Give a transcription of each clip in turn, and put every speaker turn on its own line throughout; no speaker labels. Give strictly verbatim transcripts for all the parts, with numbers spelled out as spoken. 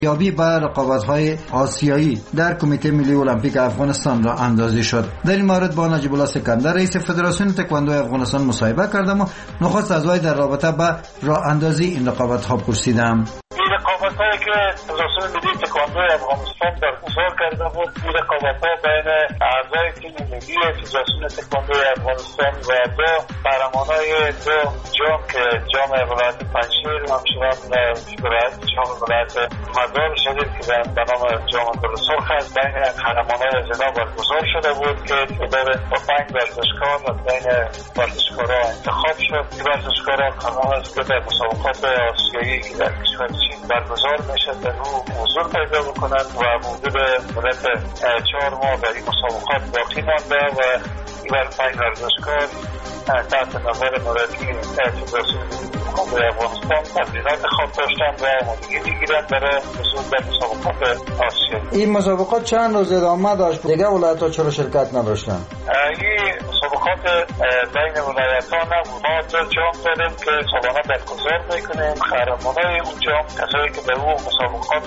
یابی بر رقابت‌های آسیایی در کمیته ملی المپیک افغانستان را اندازی شد. در این مورد با نجیب الله سکندر رئیس فدراسیون تکواندو افغانستان مصاحبه کردم و نخست از وی در رابطه با راه اندازی این رقابت‌ها پرسیدم.
رقابت‌هایی که فدراسیون ملی تکواندو افغانستان برگزار کرده بود، این رقابت‌ها بین اعضای تیم ملی فدراسیون تکواندو افغانستان و دو قهرمانای دو جام که جام ولایت پنجشیر و همچنان ولایت جام ولایت مزار شریف که به نام جام گل سرخ است، بین قهرمانای از اینا برگزار شده بود که تعداد پنج ورزشکار از بین ورزشکارها انتخاب شد. این ورزشکارها قرار است که در مسابقات آسیایی که در کشور چین برگزار میشه در او حضور پیدا بکنند و حدود مدت چهار ماه در این مسابقات باقی مانده و این پنج ورزشکار تحت نظر مربی فدراسیون تکواندو افغانستان تمرینات خواب داشتند و آمادگی میگیرند برای حضور در مسابقات آسیایی.
این مسابقات چند روز ادامه داشت؟ دیگه ولایت‌ها چرا شرکت نداشتند؟
این مسابقات بین ولایت‌ها نبود. ما دو جام داریم که سالانه برگزار میکنیم. قهرمانای اون جام کسایی که در اون مسابقات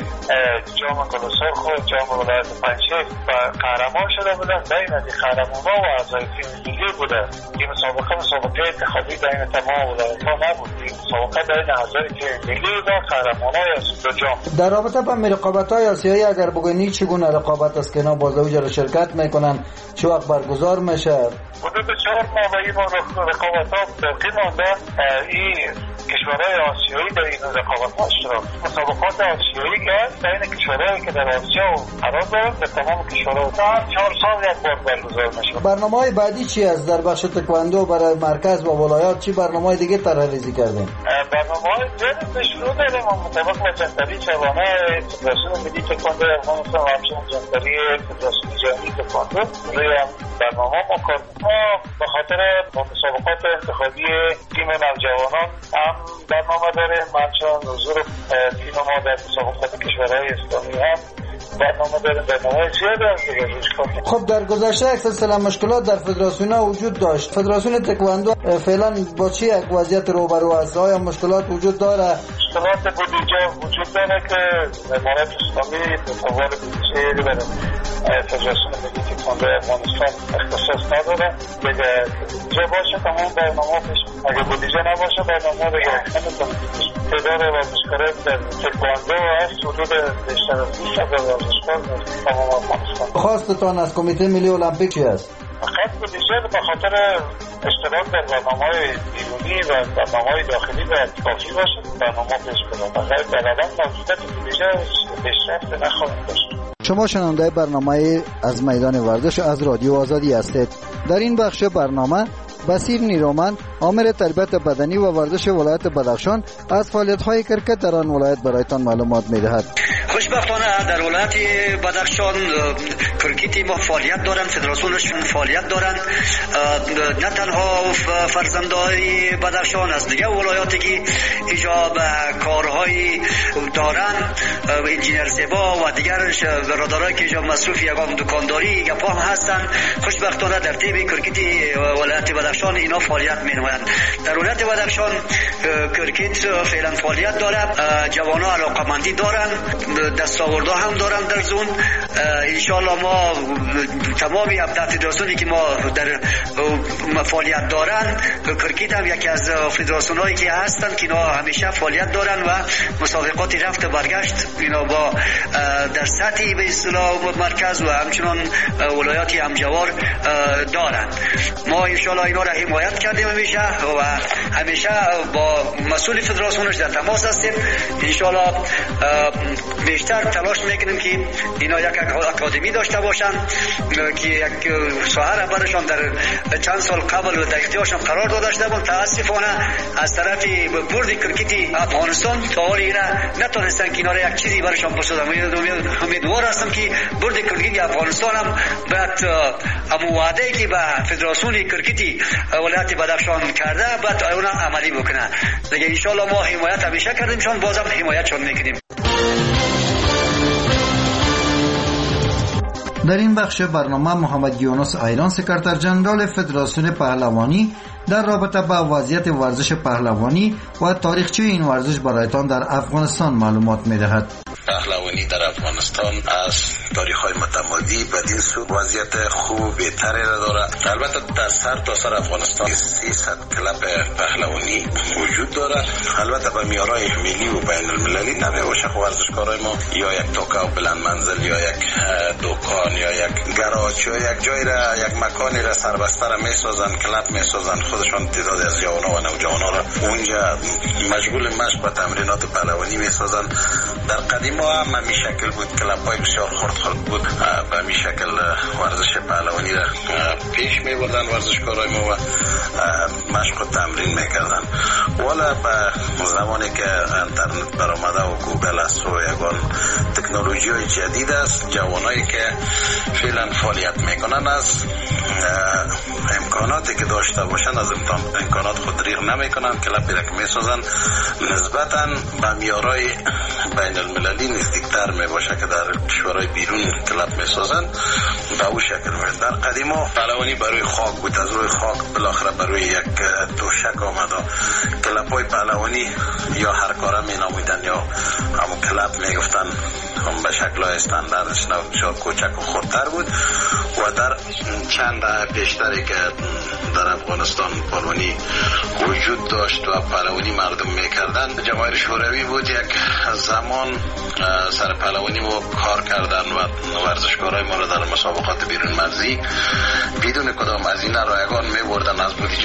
جام گل سرخ و جام ولایت پنجشیر قهرمان شده بودند، بین از قهرمان‌ها و اعضای تیم ملی بوده. این مسابقه مسابقه انتخابی بین تمام ولایت‌ها نبود. این مسابقه بین اعضای تیم ملی و قهرمانای از دو جام.
در رابطه با رقابت‌های آسیایی اگر بگویی چگونه رقابت است که اینا باز اوج شرکت میکنن، چه وقت برگزار میشه؟
حدود چهار ماه و این رقابت‌ها باقی مانده. این کشورهای آسیایی در این رقابت‌ها اشتراک مسابقات آسیایی که بین کشورهایی که در آسیا قرار دارند به تمام کشورها تا چهار سال یک بار برگزار میشه.
برنامه‌های بعدی چی است در بخش تکواندو برای مرکز و ولایات؟ چی برنامه‌های دیگه طرح‌ریزی کردین؟
برنامه‌های زیادی شروع داریم مطابق با جنبندی جوانه فدراسیون ملی تکواندو افغانستان و همچنین جنبندی فدراسیون جهانی تکواندو روی برنامه ما کار ما به خاطر مسابقات انتخابی تیم نوجوانان هم برنامه داریم، همچنین حضور تیم ما در مسابقات کشورهای اسلامی هم برنامه داریم. برنامه زیاده است دیگه.
خب در گذشته یک سلسله مشکلات در فدراسیون وجود داشت. فدراسیون تکواندو فعلا با چی یک وضعیت روبرو است؟ آیا مشکلات وجود داره؟
مشکلات بودجه وجود داره که امارات اسلامی تصور بودجه داره. فدراسیون ملی تکواندو افغانستان اختصاص نداره. دیگه بودجه باشه تمام برنامه پیش. اگه بودجه نباشه برنامه دیگه نمیتونه. تعداد ورزشکاران در تکواندو هست حدود بیشتر از بیست هزار ورزشکار در تمام افغانستان.
خواستتان از کمیته ملی المپیک چی است؟
خط بودجه به خاطر اشتراک در برنامه‌های بیرونی و برنامه‌های داخلی و کافی باشه برنامه پیش برند. اگر در عدم موجودیت بودجه پیشرفت نخواهیم داشت.
شما شنونده برنامه از میدان ورزش از رادیو آزادی هستید. در این بخش برنامه بصیر نیرومند آمر تربیت بدنی و ورزش ولایت بدخشان از فعالیت‌های کرکت در آن ولایت برایتان معلومات می‌دهد.
خوشبختانه در ولایت بدخشان کرکتی ما فعالیت دارند، فدراسیونشون فعالیت دارند. نه تنها فرزندای بدخشان از دیگه ولایاتی که اینجا به کارهای دارند، انجینر زیبا و دیگر برادرایی که اینجا مصروف یگان دکانداری گپا هم هستند، خوشبختانه در تیم کرکتی ولایت بدخشان اینا فعالیت می‌نمایند. در ولایت بدخشان کرکت فعلا فعالیت داره، جوانان علاقه‌مندی دارند، دستاوردها هم دارن در زون. انشالله ما تمامی ابداع فدراسیونی که ما در فعالیت دارن، کرکت هم یکی از فدراسیونایی که هستن که اینا همیشه فعالیت دارن و مسابقات رفت برگشت اینا با در سطحی به اصطلاح مرکز و همچنان ولایاتی همجوار دارن. ما انشالله اینا را حمایت کردیم همیشه و همیشه با مسئول فدراسیونش در تماس هستیم. انشالله بیشتر تلاش میکنیم که اینا یک اکادمی داشته باشن که یک ساحه برشان در چند سال قبل در اختیارشان قرار داده شده بود. متاسفانه از طرف بورد کرکتی افغانستان تا حال اینا نتونستن که اینا یک چیزی برشان بسازن. امیدوار هستم که بورد کرکتی افغانستان هم بعد همون وعده‌ای که به فدراسیون کرکتی ولایت بدخشان کرده بعد اون عملی بکنه. دیگه ان شاء الله ما حمایت همیشه کردیم، چون بازم حمایتشون میکنیم.
در این بخش برنامه محمد یونس ایران سکرتر جنرال فدراسیون پهلوانی در رابطه با وضعیت ورزش پهلوانی و تاریخچه این ورزش برایتان در افغانستان معلومات می‌دهد.
پهلوانی در افغانستان از تاریخ‌های متمادی بدین سو وضعیت خوب بهتری را دارد. البته در سر تا سر افغانستان سیصد کلاب پهلوانی وجود دارد. البته به معیارهای ملی و بین المللی نمیباشه. ورزشکارای ما یا یک توکا و بلند منزل یا یک دکان یا یک گاراژ یا یک جای را یک مکانی را سربسته را میسازن، کلاب میسازن، خودشان تعداد از جوانان و نوجوانان را اونجا مشغول مشق و تمرینات پهلوانی میسازن. در قدیم ها هم همین شکل بود، کلاب‌های بسیار خرد خرد بود، به همین شکل ورزش پهلوانی را پیش میبردن ورزشکارای ما و مشق و تمرین میکردن. ولی به زمانی که اینترنت برآمده و گوگل است و یگان تکنولوژی های جدید است، جوانایی که فعلا فعالیت میکنن از امکاناتی که داشته باشن از امکانات خود ریغ نمیکنن، کلابی را که میسازن نسبتاً به معیارهای بین المللی نزدیکتر میباشه که در کشورهای بیرون کلاب میسازن. به او شکل میاد. در قدیم ها پهلوانی برای خاک بود، از روی خاک بالاخره برای یک توشک آمد. کلاب‌های پهلوانی یا هر کاره می نامیدن یا همون کلاب می گفتن، هم به شکل استانداردش بسیار کوچک و خردتر بود و در چند پیشتری که در افغانستان پهلوانی وجود داشت و پهلوانی مردم میکردن، جماهیر شوروی بود یک زمان سر پهلوانی ما کار کردن و ورزشکارای ما را در مسابقات بیرون مرزی بدون کدام از این رایگان میبردن از بودجه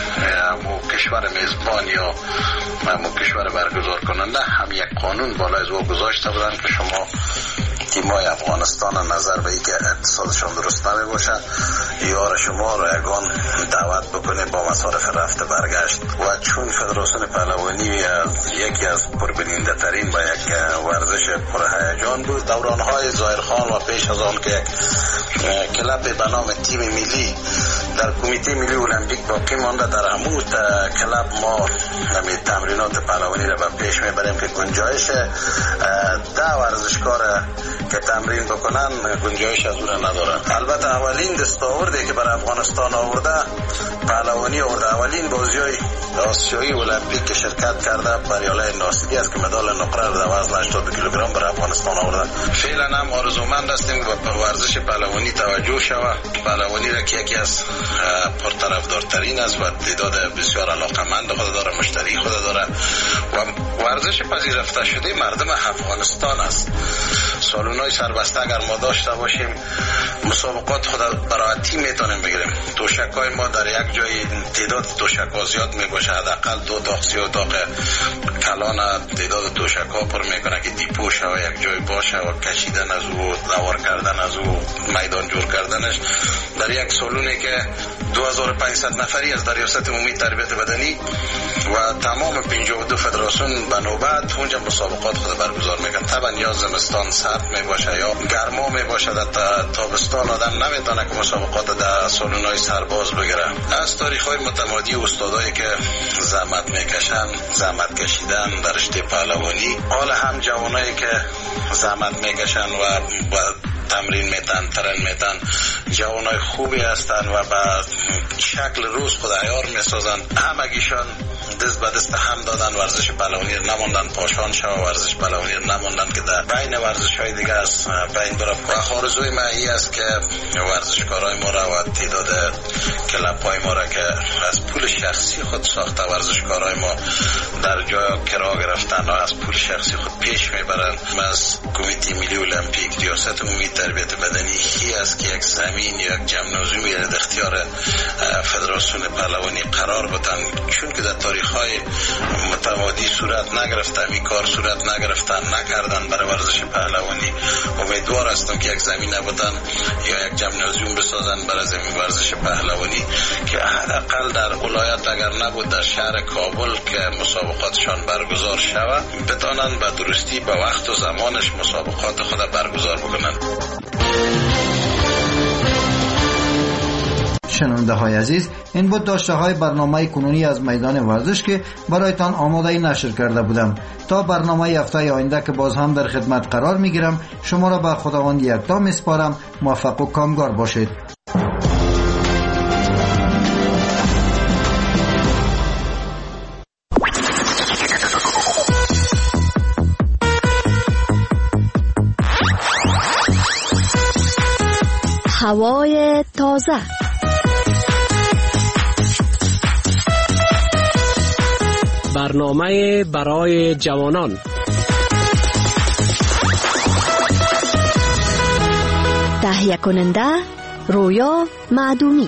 کشور میزبان یا کشور برگزار کننده. هم یک قانون بالای از او گذاشته بودن که شما تیمای افغانستان نظر به اینکه اقتصادشان درست نمی باشه یار شما را یگان دعوت بکنه با مصارف رفته برگشت. و چون فدراسیون پهلوانی یکی از پربیننده ترین و یک ورزش پرهیجان بود، دورانهای ظاهرخان و پیش از آن که یک کلاب به نام تیم ملی در کمیته ملی المپیک باقی مانده، در همون کلاب ما همین تمرینات پهلوانی را به پیش میبریم که گنجایش ده ورزشکار که تمرین بکنن گنجایش از اون ندارن. البته اولین دستاوردی که برای افغانستان آورده پهلوانی آورده، اولین بازی‌های آسیایی المپیک که شرکت کرده پریاله ناصری است که مدال نقره را در وزن هشتاد کیلوگرم برای افغانستان آورده. فعلا هم آرزومند هستیم به ورزش پهلوانی توجه شود. پهلوانی را که یکی از پرطرفدارترین است و تعداد بسیار علاقمند خود داره، مشتری خود داره و ورزش پذیرفته شده مردم افغانستان است. سالونای سربسته اگر ما داشته باشیم مسابقات خود براحتی میتونیم بگیریم. توشکای ما در یک جای تعداد توشک‌ها زیاد میباشه، حداقل دو تا سه اتاق کلان تعداد توشک‌ها پر میکنه که دیپو و یک جای باشه و کشیدن از او، دوار کردن از او، میدان جور کردنش در یک سالونی که دو هزار و پانصد نفری از در ریاست عمومی تربیت بدنی و تمام پنجاه و دو فدراسیون به نوبت اونجا مسابقات خود برگزار میکنن. طبعا یا زمستان سرد میباشه یا گرما میباشه، در تابستان آدم نمیتونه که مسابقات در سالونای سرباز بگیره. از تاریخ‌های متمادی استادایی که زحمت میکشن، زحمت کشیدن در رشته پهلوانی، حالا هم جوانایی که زحمت میکشن و با تمرین میتن، ترن میتن، جوانای خوبی هستن و به شکل روز خود عیار میسازن. همگیشان دست به دست هم دادن، ورزش پهلوانی نماندن پاشان شو، ورزش پهلوانی نماندن که در بین ورزش های دیگه است بین بره. و آرزوی من این است که ورزشکارای ما را و تعداد کلاب های ما را که از پول شخصی خود ساخته ورزشکارای ما در جای کرا گرفتن و از پول شخصی خود پیش میبرن. از کمیته ملی المپیک ریاست عمومی تربیت بدنی هی است که یک زمین یا یک جمنازیومی در اختیار فدراسیون پهلوانی قرار بدن، چون که در تاریخ های متمادی صورت نگرفته، این کار صورت نگرفتن نکردن برای ورزش پهلوانی. امیدوار هستم که یک زمین بدن یا یک جمنازیوم بسازن برای زمین ورزش پهلوانی که حداقل در ولایت اگر نبود در شهر کابل که مسابقاتشان برگزار شود بتانن به درستی به وقت و زمانش مسابقات خود برگزار بکنن.
شنونده های عزیز، این بود داشته های برنامه کنونی از میدان ورزش که برایتان آماده نشر کرده بودم. تا برنامه هفته آینده که باز هم در خدمت قرار می گیرم، شما را به خداوند یکتا می سپارم. موفق و کامگار باشید.
هوای تازه.
برنامه برای جوانان.
تهیه کننده رویا معدومی.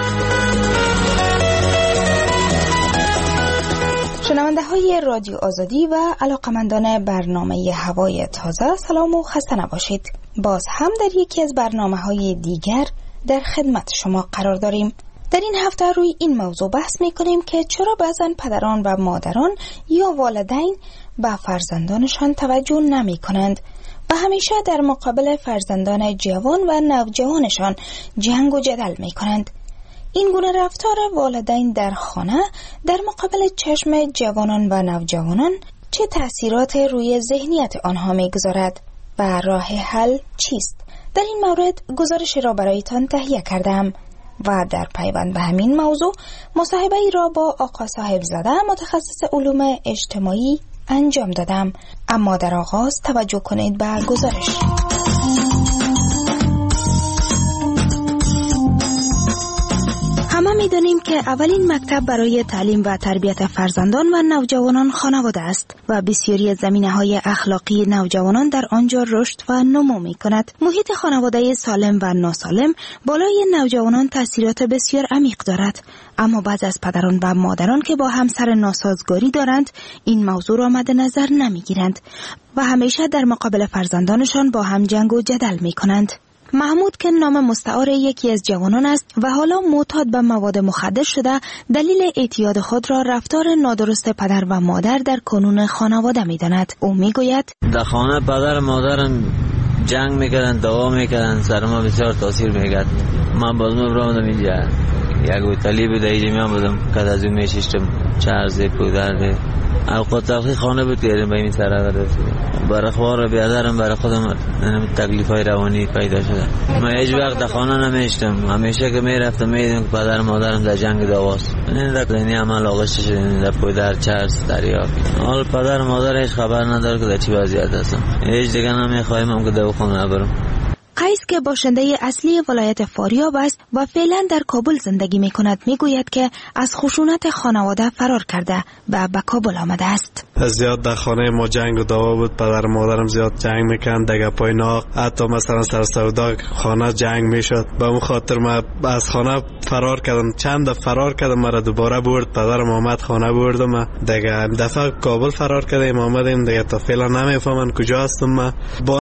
شنونده های رادیو آزادی و علاقمندان برنامه هوای تازه، سلام و خسته نباشید. باز هم در یکی از برنامه های دیگر در خدمت شما قرار داریم. در این هفته روی این موضوع بحث می کنیم که چرا بعضن پدران و مادران یا والدین به فرزندانشان توجه نمی کنند و همیشه در مقابل فرزندان جوان و نوجوانشان جنگ و جدل می کنند. این گونه رفتار والدین در خانه در مقابل چشم جوانان و نوجوانان چه تأثیرات روی ذهنیت آنها می‌گذارد و راه حل چیست؟ در این مورد گزارش را برایتان تهیه کردم و در پیوند به همین موضوع مصاحبه ای را با آقا صاحبزاده متخصص علوم اجتماعی انجام دادم. اما در آغاز توجه کنید به گزارش. همه می‌دانیم که اولین مکتب برای تعلیم و تربیت فرزندان و نوجوانان خانواده است و بسیاری از زمینه‌های اخلاقی نوجوانان در آنجا رشد و نمو می‌کند. محیط خانواده سالم و ناسالم بالای نوجوانان تأثیرات بسیار عمیق دارد، اما بعضی از پدران و مادران که با همسر ناسازگاری دارند این موضوع را مد نظر نمی‌گیرند و همیشه در مقابل فرزندانشان با هم جنگ و جدل می‌کنند. محمود که نام مستعار یکی از جوانان است و حالا معتاد به مواد مخدر شده، دلیل اعتیاد خود را رفتار نادرست پدر و مادر در کنون خانواده می‌داند. او میگوید
در خانه پدر و مادرم جنگ میکردن، دعوا میکردن، سر ما بسیار تاثیر میکرد. من باز نبرم اینجا یک اوتالی بود، اینجا میام بودم که از اون میشیشتم چرزه پودرده اوقات تلخی خانه بود کردیم به این سر آورده برای خوار بیادرم برای خودم تکلیف های روانی پیدا شده. من هیچ وقت در خانه نمیشتم، همیشه که میرفتم میدیدم که پدر مادرم در جنگ دعواست. این در اینی عمل آغشته شده در پودر چرز دریا. حال پدر مادر هیچ خبر نداره که در چی وضعیت هستم. هیچ دیگه نمیخوایم هم که دواخانه برم.
قیس که باشنده اصلی ولایت فاریاب است و فعلا در کابل زندگی می کند میگوید که از خشونت خانواده فرار کرده و به کابل آمده است.
زیاد در خانه ما جنگ و دعوا بود، پدر مادرم زیاد جنگ میکرد، دیگه پای ناق، حتی مثلا سر سودا خانه جنگ میشد. به اون خاطر ما از خانه فرار کردم، چند فرار کردم، مرا دوباره برد پدرم آمد خانه بردم. دیگه دفعه کابل فرار کردیم آمدیم، دیگه تا فعلا نمیفهمن کجا هستم. ما با